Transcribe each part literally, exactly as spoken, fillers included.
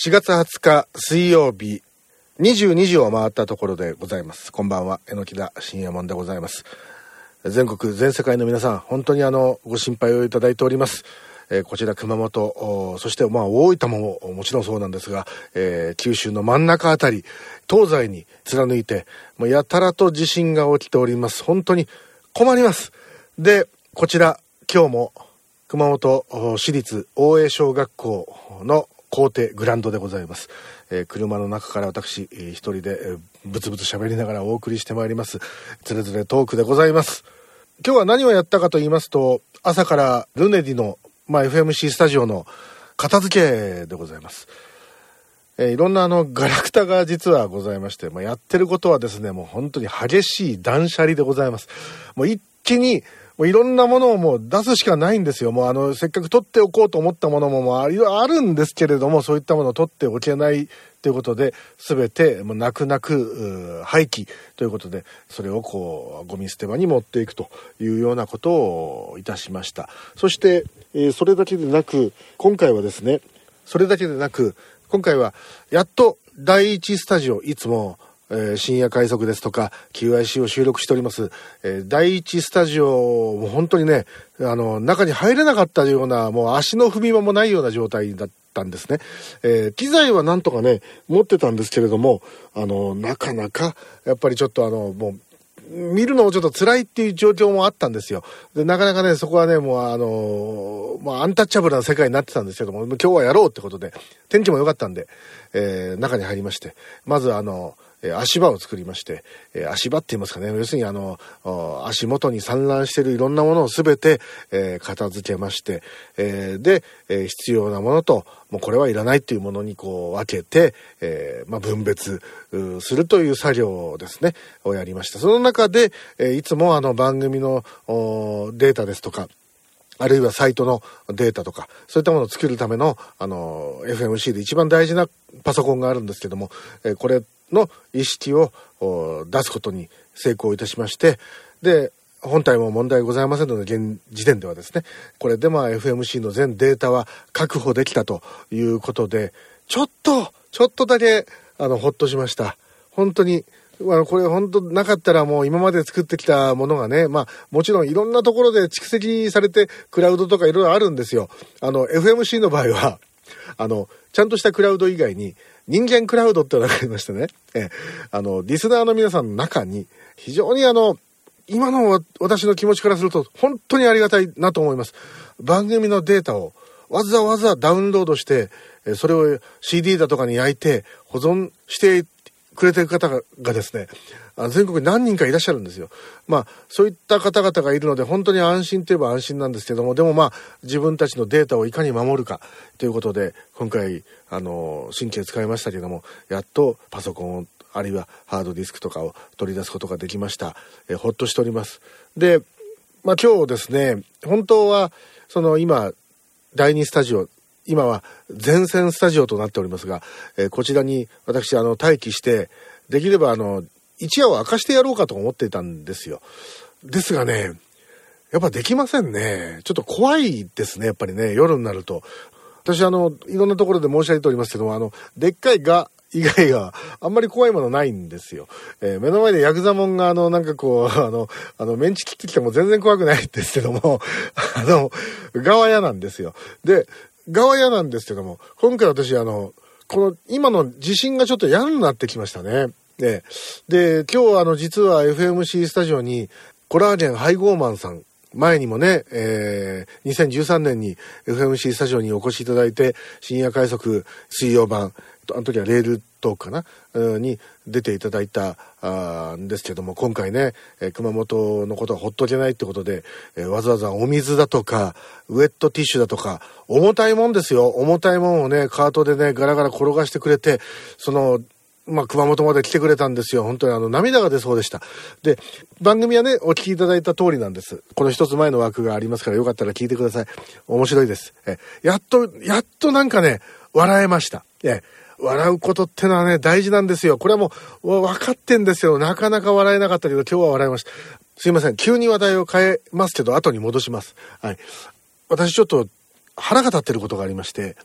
しがつはつか水曜日にじゅうにじを回ったところでございます。こんばんは、榎田信也門でございます。全国全世界の皆さん、本当にあのご心配をいただいております。えー、こちら熊本、そしてまあ大分ももちろんそうなんですが、えー、九州の真ん中あたり東西に貫いてもうやたらと地震が起きております。本当に困ります。で、こちら今日も熊本市立大江小学校の校庭グランドでございます。えー、車の中から私、えー、一人で、えー、ブツブツ喋りながらお送りしてまいりますつれづれトークでございます。今日は何をやったかと言いますと、朝からルネディの、まあ、エフエムシー スタジオの片付けでございます。えー、いろんなあのガラクタが実はございまして、まあ、やってることはですね、もう本当に激しい断捨離でございます。もう一気にもういろんなものをもう出すしかないんですよ。もうあのせっかく取っておこうと思ったものももうあるんですけれども、そういったものを取っておけないということで、全てもう泣く泣く廃棄ということで、それをこうゴミ捨て場に持っていくというようなことをいたしました。そして、えー、それだけでなく今回はですね、それだけでなく今回はやっとだいいちスタジオ、いつもえー、深夜快速ですとか キューアイシー を収録しております、えー、だいいちスタジオも本当にね、あの中に入れなかったような、もう足の踏み場もないような状態だったんですね。えー、機材はなんとかね持ってたんですけれども、あのなかなかやっぱりちょっとあのもう見るのもちょっと辛いっていう状況もあったんですよ。でなかなかねそこはねもうあのまあアンタッチャブルな世界になってたんですけども、今日はやろうってことで天気も良かったんで、えー、中に入りまして、まずあの足場を作りまして、足場って言いますかね、要するにあの足元に散乱しているいろんなものをすべて、えー、片付けまして、えー、で、えー、必要なものともうこれはいらないっていうものにこう分けて、えーまあ、分別するという作業ですねをやりました。その中で、えー、いつもあの番組のデータですとか、あるいはサイトのデータとかそういったものを作るためのあの エフエムシー で一番大事なパソコンがあるんですけども、えー、これの意識を出すことに成功いたしまして、で本体も問題ございませんので現時点ではですね、これでまあ エフエムシー の全データは確保できたということで、ちょっとちょっとだけあのほっとしました。本当にあのこれ本当なかったらもう今まで作ってきたものがね、まあもちろんいろんなところで蓄積されてクラウドとかいろいろあるんですよ。あの エフエムシー の場合はあのちゃんとしたクラウド以外に人間クラウドってのがありましてね、えあのリスナーの皆さんの中に非常にあの今の私の気持ちからすると本当にありがたいなと思います。番組のデータをわざわざダウンロードしてそれを シーディー だとかに焼いて保存してくれてる方がですね、全国に何人かいらっしゃるんですよ。まあそういった方々がいるので本当に安心といえば安心なんですけども、でもまあ自分たちのデータをいかに守るかということで今回あの神経使いましたけども、やっとパソコンをあるいはハードディスクとかを取り出すことができました。えほっとしております。で、まあ今日ですね、本当はその今だいにスタジオ、今は全線スタジオとなっておりますが、えー、こちらに私あの待機してできればあの一夜を明かしてやろうかと思っていたんですよ。ですがね、やっぱできませんね。ちょっと怖いですね、やっぱりね、夜になると。私あのいろんなところで申し上げておりますけども、あのでっかいガ以外があんまり怖いものないんですよ。えー、目の前でヤクザモンがあのなんかこうあのあのメンチ切ってきても全然怖くないんですけども、あのガは嫌なんですよ。でガは嫌なんですけども、今回私あのこの今の地震がちょっと嫌になってきましたね。で、で今日あの実は エフエムシー スタジオにコラーゲン配合マンさん、前にもね、えー、にせんじゅうさんねんに エフエムシー スタジオにお越しいただいて深夜快速水曜版、あの時はレールトークかなに出ていただいたあんですけども、今回ね、えー、熊本のことはほっとけないってことで、えー、わざわざお水だとかウェットティッシュだとか重たいもんですよ、重たいもんをねカートでねガラガラ転がしてくれて、そのまあ、熊本まで来てくれたんですよ。本当にあの涙が出そうでした。で、番組はねお聞きいただいた通りなんです。この一つ前の枠がありますからよかったら聞いてください。面白いです。えやっとやっとなんかね笑えました。え笑うことってのはね大事なんですよ。これはもう分かってんですよ。なかなか笑えなかったけど今日は笑いました。すいません、急に話題を変えますけど後に戻します。はい、私ちょっと腹が立ってることがありまして、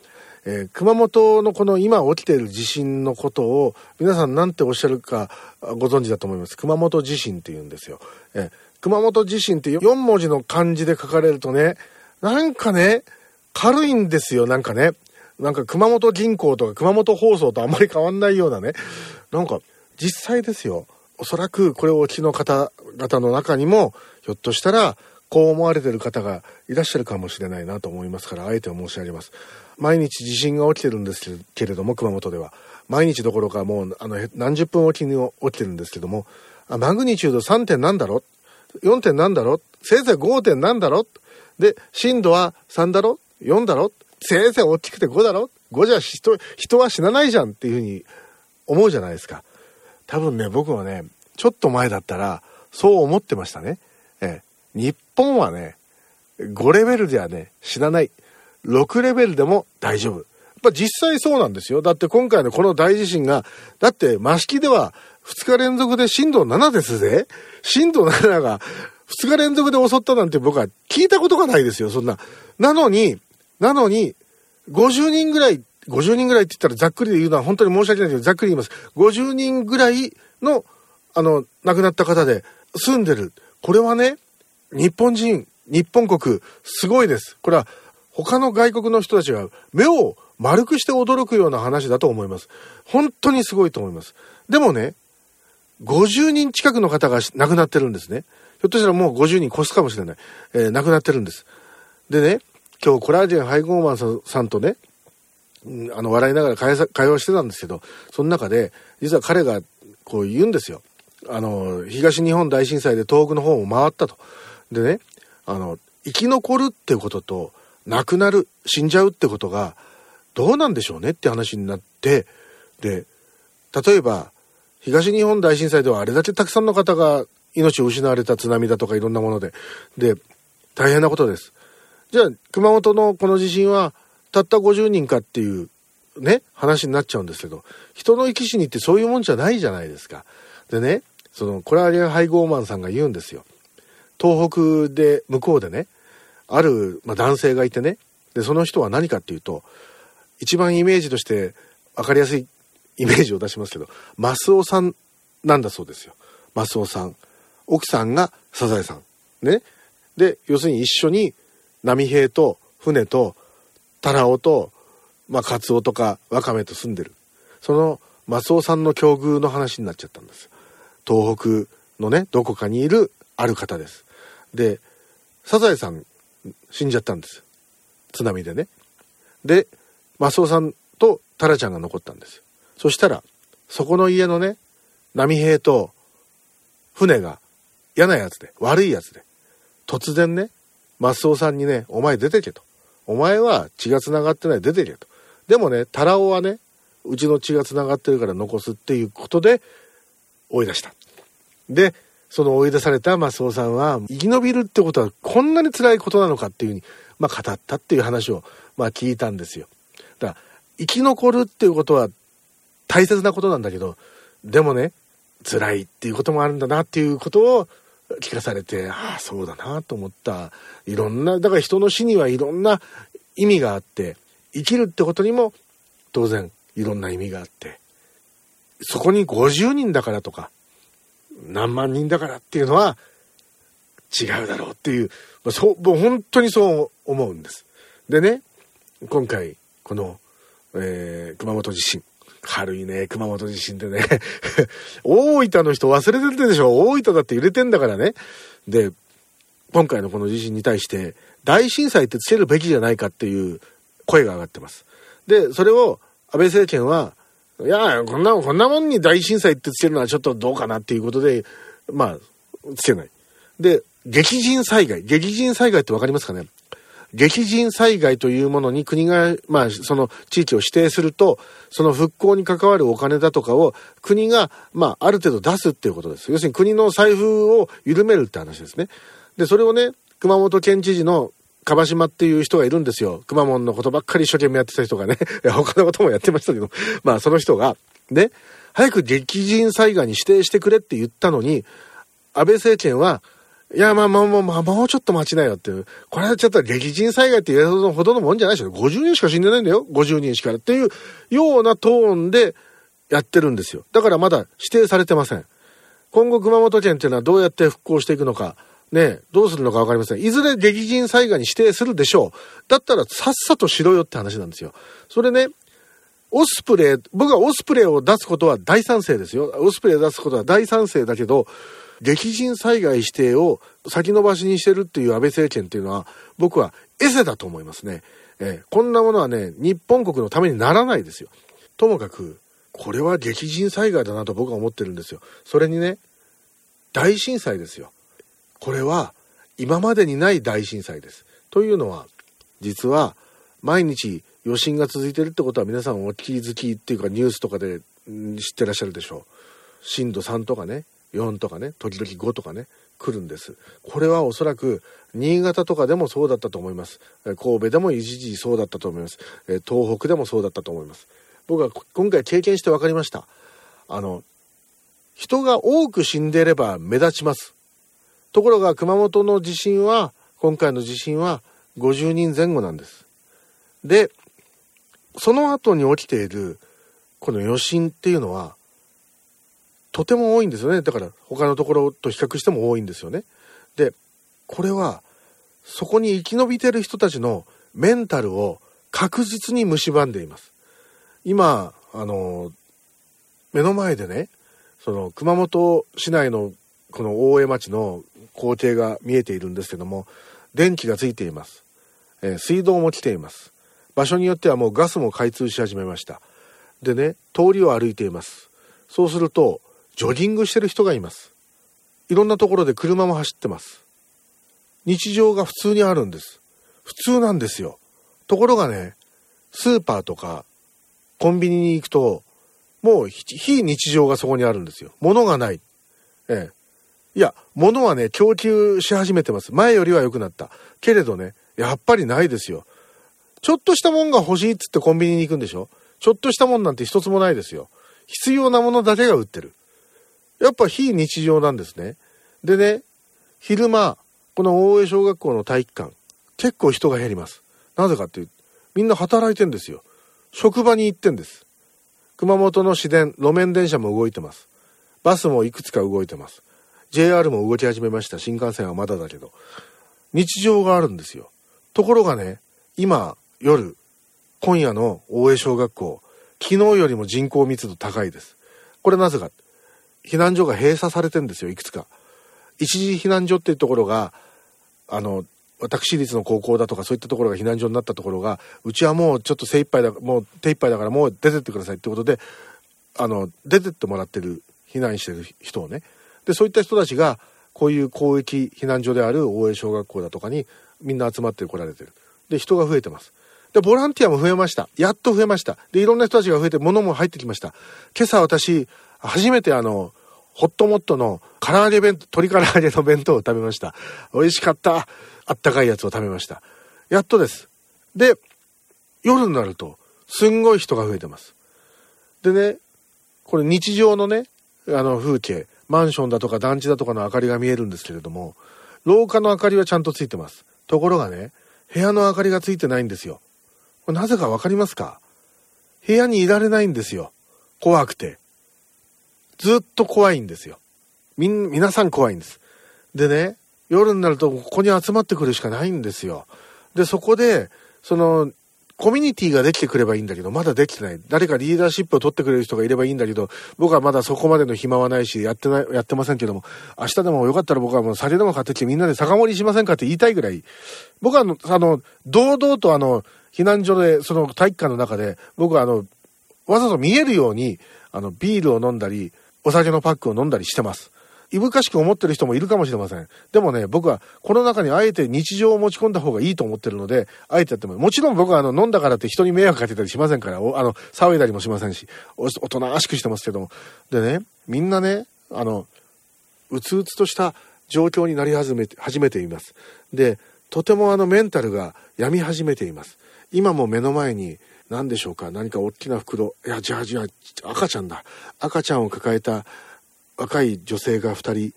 えー、熊本のこの今起きている地震のことを皆さん何ておっしゃるかご存知だと思います。熊本地震って言うんですよ。えー、熊本地震ってよん文字の漢字で書かれるとね、なんかね、軽いんですよ。なんかね、なんか熊本銀行とか熊本放送とあんまり変わんないようなね、なんか実際ですよ。おそらくこれをお聞きの方々の中にもひょっとしたらこう思われている方がいらっしゃるかもしれないなと思いますから、あえて申し上げます。毎日地震が起きてるんですけれども、熊本では毎日どころかもうあの何十分おきに起きてるんですけども、あマグニチュードさんてんなんだろ、よんてんなんだろ、せいぜいごてんなんだろ、で震度はさんだろ、よんだろ、せいぜい大きくてごだろ、ごじゃ 人, 人は死なないじゃんっていうふうに思うじゃないですか。多分ね、僕はねちょっと前だったらそう思ってましたね。ええ、日本はねごレベルではね死なない、ろくレベルでも大丈夫。やっぱ実際そうなんですよ。だって今回のこの大地震が、だって益城ではふつか連続で震度ななですぜ。震度なながふつか連続で襲ったなんて僕は聞いたことがないですよ、そんな。なのになのにごじゅうにんぐらい、ごじゅうにんぐらいって言ったらざっくりで言うのは本当に申し訳ないけど、ざっくり言います。ごじゅうにんぐらいのあの亡くなった方で住んでる。これはね、日本人、日本国すごいです。これは他の外国の人たちが目を丸くして驚くような話だと思います。本当にすごいと思います。でもね、ごじゅうにん近くの方が亡くなってるんですね。ひょっとしたらもうごじゅうにん越すかもしれない。えー、亡くなってるんです。でね、今日コラーゲン配合マンさんとね、あの笑いながら会話してたんですけど、その中で実は彼がこう言うんですよ。あの東日本大震災で東北の方も回ったと。でね、あの生き残るってことと亡くなる、死んじゃうってことがどうなんでしょうねって話になって、で例えば東日本大震災ではあれだけたくさんの方が命を失われた、津波だとかいろんなものでで大変なことです。じゃあ熊本のこの地震はたったごじゅうにんかっていうね話になっちゃうんですけど、人の生き死にってそういうもんじゃないじゃないですか。でね、そのコラーゲン配合マンさんが言うんですよ。東北で向こうでね、ある、まあ、男性がいてね、でその人は何かっていうと、一番イメージとして分かりやすいイメージを出しますけど、マスオさんなんだそうですよ。マスオさん、奥さんがサザエさんね。で要するに一緒に波平と船とタラオと、まあ、カツオとかワカメと住んでる、そのマスオさんの境遇の話になっちゃったんです。東北のねどこかにいるある方です。でサザエさん死んじゃったんです、津波でね。でマスオさんとタラちゃんが残ったんです。そしたらそこの家のね波平と船が嫌なやつで悪いやつで、突然ねマスオさんにね、お前出てけと、お前は血がつながってない、出てけと。でもねタラオはねうちの血がつながってるから残すっていうことで追い出した。でその追い出されたマスオさんは生き延びるってことはこんなに辛いことなのかっていうふうに、まあ、語ったっていう話を、まあ、聞いたんですよ。だから生き残るっていうことは大切なことなんだけど、でもね辛いっていうこともあるんだなっていうことを聞かされて、ああそうだなと思った。いろんな、だから人の死にはいろんな意味があって、生きるってことにも当然いろんな意味があって、そこにごじゅうにんだからとか何万人だからっていうのは違うだろうっていう、まあ、そうもう本当にそう思うんです。でね、今回この、えー、熊本地震、軽いね熊本地震でね大分の人忘れてるでしょ。大分だって揺れてんだからね。で今回のこの地震に対して大震災ってつけるべきじゃないかっていう声が上がってます。でそれを安倍政権は、いやこんなこんなもんに大震災ってつけるのはちょっとどうかなっていうことで、まあつけない。で激甚災害、激甚災害ってわかりますかね。激甚災害というものに国が、まあ、その地域を指定すると、その復興に関わるお金だとかを国が、まあ、ある程度出すっていうことです。要するに国の財布を緩めるって話ですね。で、それをね、熊本県知事の樺島っていう人がいるんですよ。熊本のことばっかり一生懸命やってた人がね、他のこともやってましたけど、まあ、その人が、ね、早く激甚災害に指定してくれって言ったのに、安倍政権は、 いや、まあまあもう、まあ、もうちょっと待ちなよっていう。これはちょっと激甚災害って言えるほどのもんじゃないでしょ。ごじゅうにんしか死んでないんだよ。ごじゅうにんしかっていうようなトーンでやってるんですよ。だからまだ指定されてません。今後熊本県っていうのはどうやって復興していくのか、ね、どうするのかわかりません。いずれ激甚災害に指定するでしょう。だったらさっさとしろよって話なんですよ。それね、オスプレイ、僕はオスプレイを出すことは大賛成ですよ。オスプレイを出すことは大賛成だけど、激甚災害指定を先延ばしにしてるっていう安倍政権っていうのは、僕はエセだと思いますね。えー、こんなものはね、日本国のためにならないですよ。ともかく、これは激甚災害だなと僕は思ってるんですよ。それにね、大震災ですよ。これは今までにない大震災です。というのは、実は毎日余震が続いてるってことは皆さんお気づきっていうかニュースとかで、うん、知ってらっしゃるでしょう。震度さんとかね、よんとかね、時々ごとかね、来るんです。これはおそらく新潟とかでもそうだったと思います。神戸でも一時そうだったと思います。東北でもそうだったと思います。僕は今回経験して分かりました。あの、人が多く死んでいれば目立ちます。ところが熊本の地震は、今回の地震はごじゅうにんぜん後なんです。で、その後に起きているこの余震っていうのは、とても多いんですよね。だから他のところと比較しても多いんですよね。で、これはそこに生き延びている人たちのメンタルを確実に蝕んでいます。今、あの、目の前でね、その熊本市内のこの大江町の光景が見えているんですけども、電気がついています。えー、水道も来ています。場所によってはもうガスも開通し始めました。でね、通りを歩いています。そうすると、ジョギングしてる人がいます。いろんなところで車も走ってます。日常が普通にあるんです。普通なんですよ。ところがね、スーパーとかコンビニに行くと、もう非日常がそこにあるんですよ。物がない。ええ。いや、物はね、供給し始めてます。前よりは良くなった。けれどね、やっぱりないですよ。ちょっとしたもんが欲しいっつってコンビニに行くんでしょ。ちょっとしたもんなんて一つもないですよ。必要なものだけが売ってる。やっぱ非日常なんですね。でね、昼間、この大江小学校の体育館、結構人が減ります。なぜかっていう、みんな働いてんですよ。職場に行ってんです。熊本の市電、路面電車も動いてます。バスもいくつか動いてます。ジェイアール も動き始めました。新幹線はまだだけど。日常があるんですよ。ところがね、今、夜、今夜の大江小学校、昨日よりも人口密度高いです。これなぜか。避難所が閉鎖されてるんですよ、いくつか。一時避難所っていうところが、あの、私立の高校だとかそういったところが避難所になったところが、うちはもうちょっと精一杯だ、もう手一杯だからもう出てってくださいってことで、あの、出てってもらってる、避難してる人をね。で、そういった人たちが、こういう広域避難所である大江小学校だとかにみんな集まって来られてる。で、人が増えてます。で、ボランティアも増えました。やっと増えました。で、いろんな人たちが増えて、物も入ってきました。今朝私、初めてあの、ホットモットの唐揚げ弁当、鶏唐揚げの弁当を食べました。美味しかった。あったかいやつを食べました。やっとです。で、夜になると、すんごい人が増えてます。でね、これ日常のね、あの風景、マンションだとか団地だとかの明かりが見えるんですけれども、廊下の明かりはちゃんとついてます。ところがね、部屋の明かりがついてないんですよ。これなぜかわかりますか？部屋にいられないんですよ。怖くて。ずっと怖いんですよ。みん、皆さん怖いんです。でね、夜になるとここに集まってくるしかないんですよ。で、そこで、その、コミュニティができてくればいいんだけど、まだできてない。誰かリーダーシップを取ってくれる人がいればいいんだけど、僕はまだそこまでの暇はないし、やってない、やってませんけども、明日でもよかったら僕はもう酒でも買ってきてみんなで酒盛りしませんかって言いたいぐらい。僕はあの、あの、堂々とあの、避難所で、その体育館の中で、僕はあの、わざと見えるように、あの、ビールを飲んだり、お酒のパックを飲んだりしてます。いぶかしく思ってる人もいるかもしれません。でもね、僕はこの中にあえて日常を持ち込んだ方がいいと思ってるので、あえてやっても、もちろん僕はあの飲んだからって人に迷惑かけたりしませんから、おあの騒いだりもしませんし、お、おとなしくしてますけども。でね、みんなね、あの、うつうつとした状況になり始めて、始めています。で、とてもあのメンタルが病み始めています。今も目の前に、何でしょうか、何か大きな袋、いや、じゃあじゃあ、赤ちゃんだ。赤ちゃんを抱えた若い女性がふたり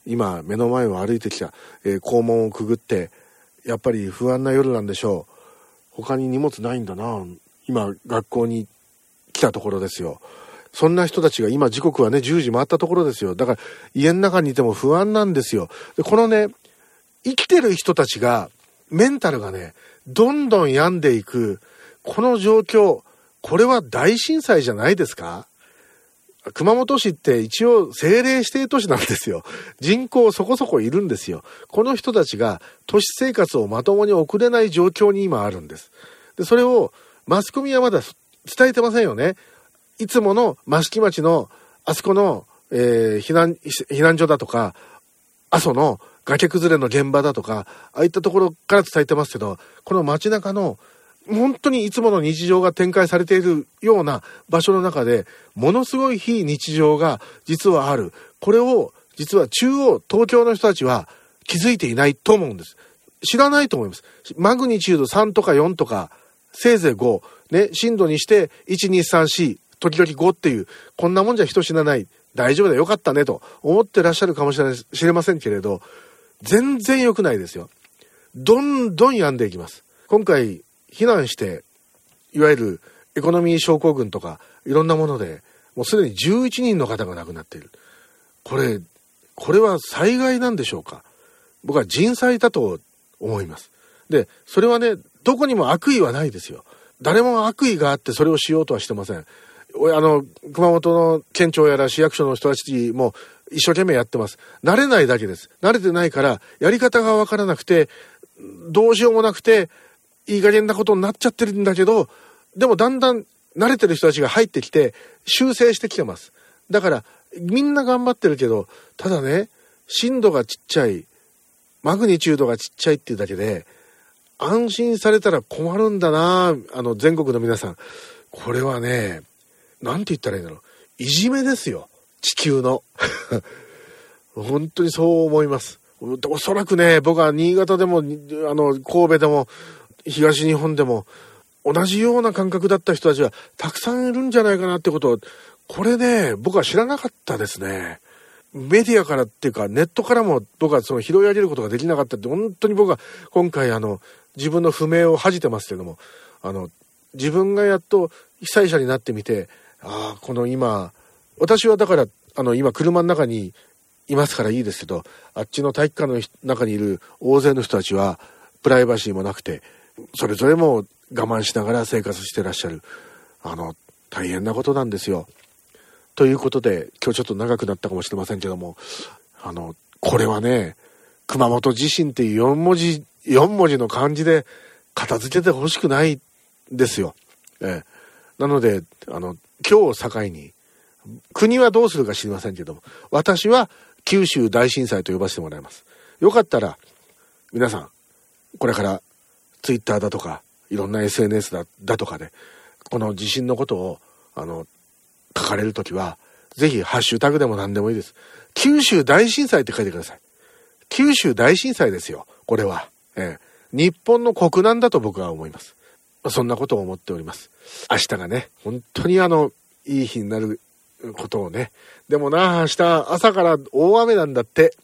今目の前を歩いてきた、えー、校門をくぐってやっぱり不安な夜なんでしょう。他に荷物ないんだな。今学校に来たところですよ。そんな人たちが今時刻はねじゅうじ回ったところですよ。だから家の中にいても不安なんですよ。でこのね生きてる人たちがメンタルがねどんどん病んでいくこの状況、これは大震災じゃないですか。熊本市って一応政令指定都市なんですよ。人口そこそこいるんですよ。この人たちが都市生活をまともに送れない状況に今あるんです。でそれをマスコミはまだ伝えてませんよね。いつもの益城町のあそこの、えー、避難避難所だとか阿蘇の崖崩れの現場だとかああいったところから伝えてますけど、この街中の本当にいつもの日常が展開されているような場所の中でものすごい非日常が実はある。これを実は中央東京の人たちは気づいていないと思うんです。知らないと思います。マグニチュードさんとかよんとかせいぜいごね、震度にしていちにさんし時々ごっていうこんなもんじゃ人死なない大丈夫だよかったねと思ってらっしゃるかもしれない知れませんけれど、全然良くないですよ。どんどん病んでいきます。今回避難していわゆるエコノミー症候群とかいろんなものでもうすでにじゅういちにんの方が亡くなっている。これこれは災害なんでしょうか。僕は人災だと思います。でそれはねどこにも悪意はないですよ。誰も悪意があってそれをしようとはしてません。あの熊本の県庁やら市役所の人たちも一生懸命やってます。慣れないだけです。慣れてないからやり方がわからなくてどうしようもなくていい加減なことになっちゃってるんだけど、でもだんだん慣れてる人たちが入ってきて修正してきてます。だからみんな頑張ってるけど、ただね震度がちっちゃいマグニチュードがちっちゃいっていうだけで安心されたら困るんだな。あの全国の皆さん、これはねなんて言ったらいいんだろう、いじめですよ地球の本当にそう思います。おそらくね僕は新潟でもあの神戸でも東日本でも同じような感覚だった人たちはたくさんいるんじゃないかなってことを、これね僕は知らなかったですね。メディアからっていうかネットからも僕はその拾い上げることができなかったって、本当に僕は今回あの自分の不明を恥じてますけども、あの自分がやっと被災者になってみて、ああこの今私はだからあの今車の中にいますからいいですけど、あっちの体育館の中にいる大勢の人たちはプライバシーもなくてそれぞれも我慢しながら生活してらっしゃる、あの大変なことなんですよ。ということで今日ちょっと長くなったかもしれませんけども、あのこれはね熊本地震っていうよん文字よん文字の漢字で片付けてほしくないですよ。ええ、なのであの今日を境に国はどうするか知りませんけども、私は九州大震災と呼ばせてもらいます。よかったら皆さんこれからツイッターだとかいろんな エスエヌエス だ, だとかでこの地震のことをあの書かれるときはぜひハッシュタグでも何でもいいです。九州大震災って書いてください。九州大震災ですよこれは、えー、日本の国難だと僕は思います。そんなことを思っております。明日がね本当にあのいい日になることをね。でもな明日朝から大雨なんだって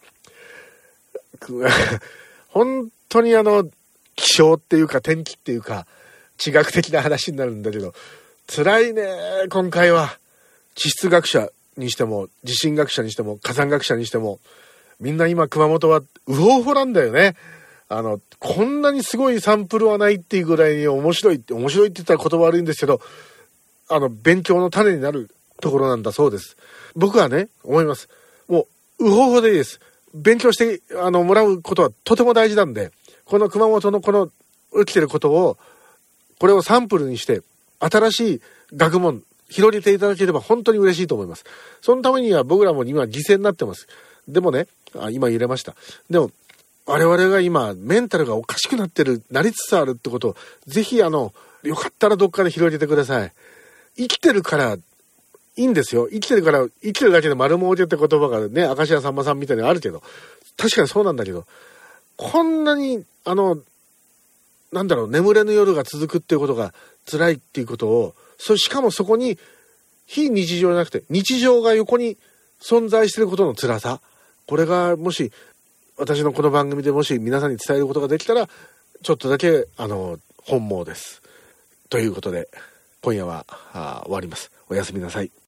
本当にあの気象っていうか天気っていうか地学的な話になるんだけど辛いね今回は。地質学者にしても地震学者にしても火山学者にしてもみんな今熊本はウホウホなんだよね。あのこんなにすごいサンプルはないっていうぐらいに面白いって面白いって言ったら言葉悪いんですけど、あの勉強の種になるところなんだそうです。僕はね思います。もうウホウホでいいです。勉強してあのもらうことはとても大事なんで、この熊本のこの起きてることをこれをサンプルにして新しい学問広げていただければ本当に嬉しいと思います。そのためには僕らも今犠牲になってます。でもねあ今入れました。でも我々が今メンタルがおかしくなってるなりつつあるってことをぜひあのよかったらどっかで広げてください。生きてるからいいんですよ。生きてるから生きてるだけで丸儲けって言葉がね明石家さんまさんみたいにあるけど確かにそうなんだけど、こんなにあのなんだろう眠れぬ夜が続くっていうことが辛いっていうことを、そしかもそこに非日常じゃなくて日常が横に存在していることの辛さ、 これがもし私のこの番組でもし皆さんに伝えることができたら、ちょっとだけあの本望です。ということで今夜はあ終わります。おやすみなさい。